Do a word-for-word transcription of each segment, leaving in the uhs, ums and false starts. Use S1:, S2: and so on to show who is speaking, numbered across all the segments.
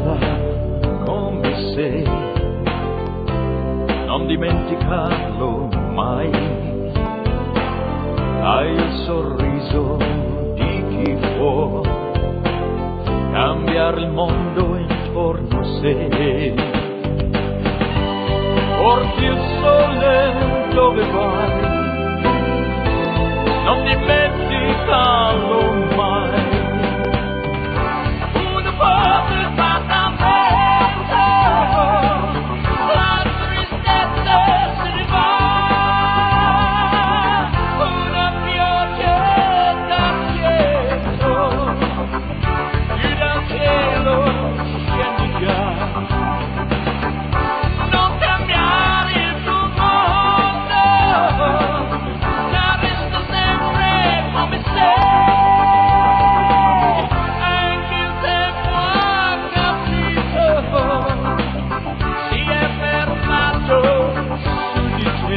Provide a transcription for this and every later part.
S1: bella come sei, non dimenticarlo mai. Hai il sorriso di chi può cambiare il mondo intorno a sé. Porti il sole dove vai, non dimenticarlo mai. Una voce fatta vento, la tristezza se ne va. Una pioggia dal cielo, giù dal cielo scendi già. Non cambiare il tuo mondo, ma resta sempre come sei. Anche il tempo ha capito, si è fermato su di te.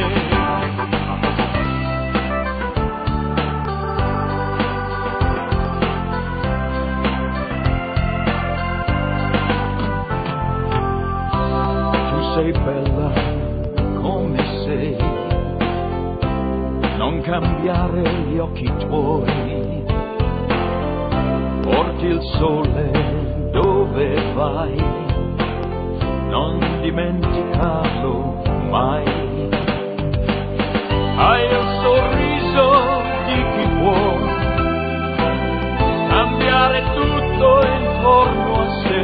S1: Tu sei bella come sei, non cambiare gli occhi tuoi. Porti il sole dove vai, non dimenticarlo mai. Hai il sorriso di chi può cambiare tutto intorno a sé.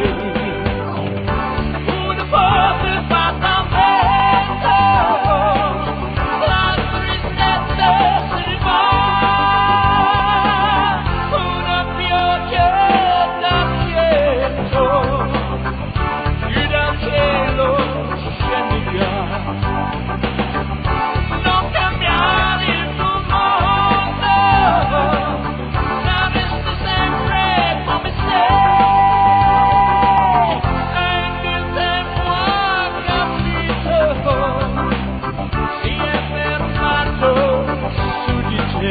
S1: Una voce fatta vento, la tristezza se ne va. Una pioggia dal cielo, giù dal cielo scendi già. Non cambiare il tuo mondo, ma resta sempre come sei. Anche il tempo ha capito, si è fermato su di te.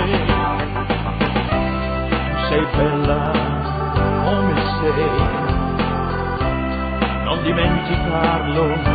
S1: Tu sei bella come sei, non dimenticarlo